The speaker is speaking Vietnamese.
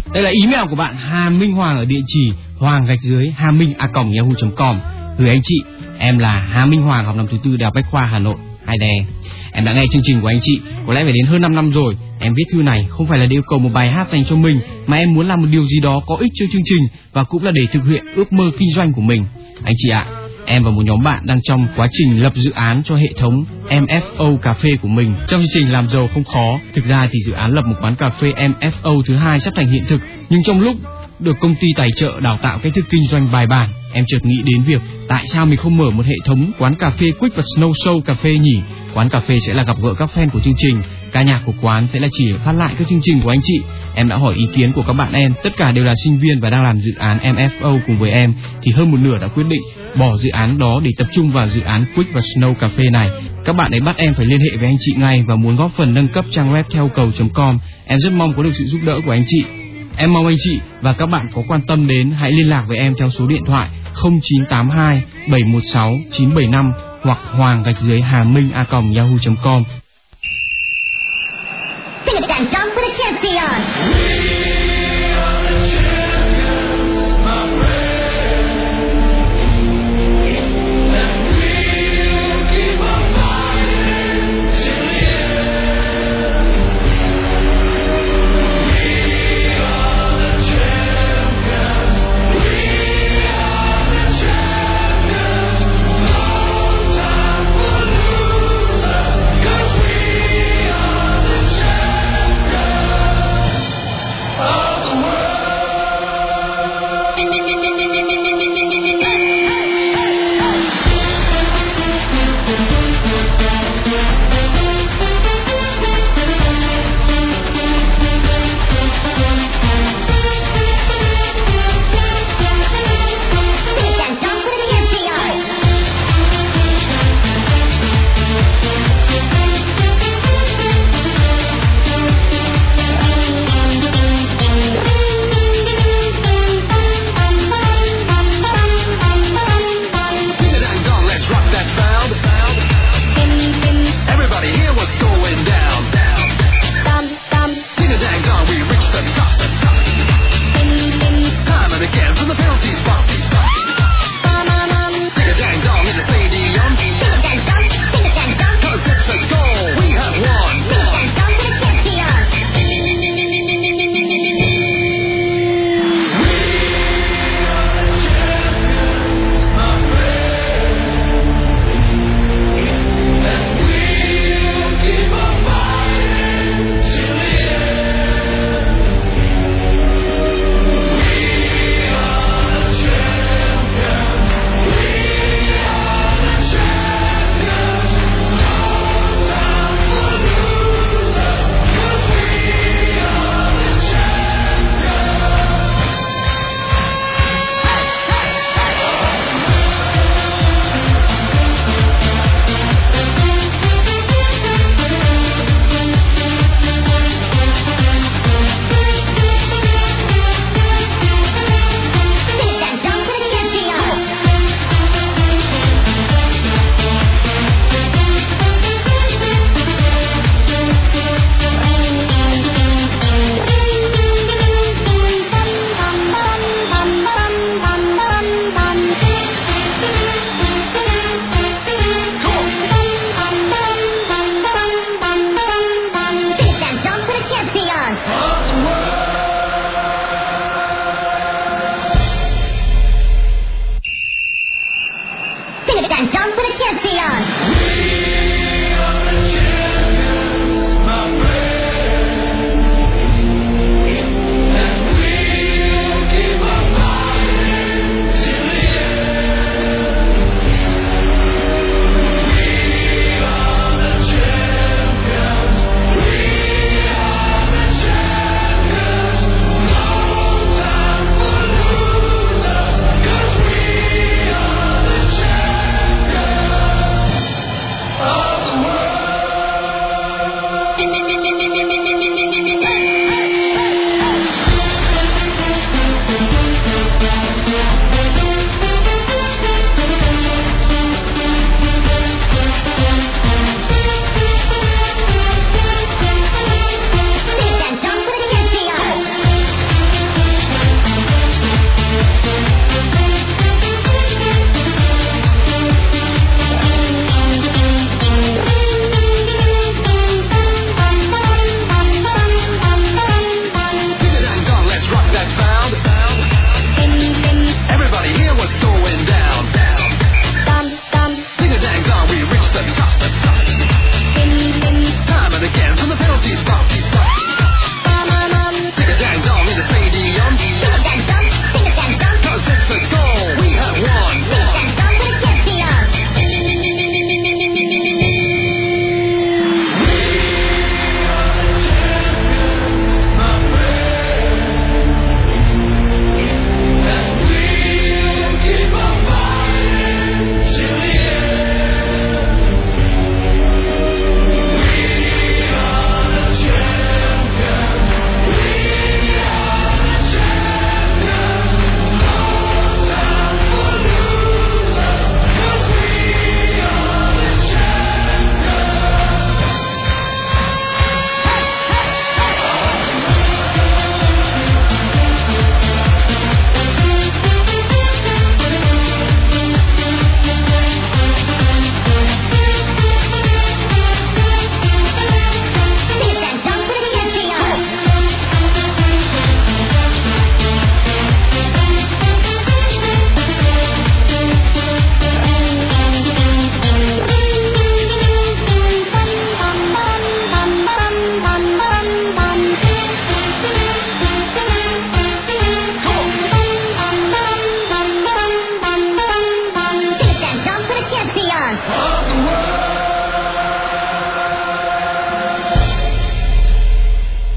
Đây là email của bạn Hà Minh Hoàng ở địa chỉ hoàng_haminh@yahoo.com. Gửi anh chị, em là Hà Minh Hoàng, học năm thứ 4 Đại học Bách khoa Hà Nội. Hai đè. Em đã nghe chương trình của anh chị có lẽ phải đến hơn 5 năm rồi. Em viết thư này không phải là để yêu cầu một bài hát dành cho mình, mà em muốn làm một điều gì đó có ích cho chương trình và cũng là để thực hiện ước mơ kinh doanh của mình. Anh chị ạ, em và một nhóm bạn đang trong quá trình lập dự án cho hệ thống MFO cà phê của mình. Trong chương trình làm giàu không khó, thực ra thì dự án lập một quán cà phê MFO thứ 2 sắp thành hiện thực. Nhưng trong lúc được công ty tài trợ đào tạo cách thức kinh doanh bài bản, em chợt nghĩ đến việc tại sao mình không mở một hệ thống quán cà phê Quick và Snow Show cà phê nhỉ? Quán cà phê sẽ là gặp gỡ các fan của chương trình, ca nhạc của quán sẽ là chỉ phát lại các chương trình của anh chị. Em đã hỏi ý kiến của các bạn em, tất cả đều là sinh viên và đang làm dự án MFO cùng với em, thì hơn một nửa đã quyết định bỏ dự án đó để tập trung vào dự án Quick và Snow cà phê này. Các bạn ấy bắt em phải liên hệ với anh chị ngay và muốn góp phần nâng cấp trang web theo cầu.com. Em rất mong có được sự giúp đỡ của anh chị. Em mong anh chị và các bạn có quan tâm đến hãy liên lạc với em theo số điện thoại 0982 716 975 hoặc hoàng_haminh@yahoo.com.